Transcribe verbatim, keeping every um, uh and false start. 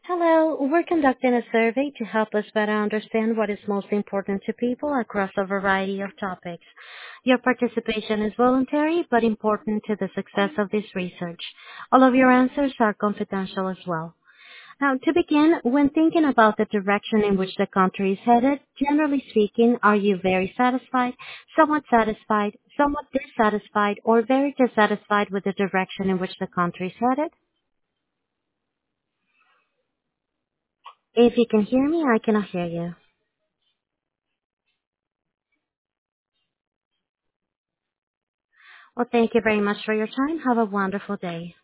Hello, we're conducting a survey to help us better understand what is most important to people across a variety of topics. Your participation is voluntary but important to the success of this research. All of your answers are confidential as well. Now, to begin, when thinking about the direction in which the country is headed, generally speaking, are you very satisfied, somewhat satisfied, somewhat dissatisfied, or very dissatisfied with the direction in which the country is headed? If you can hear me, I cannot hear you. Well, thank you very much for your time. Have a wonderful day.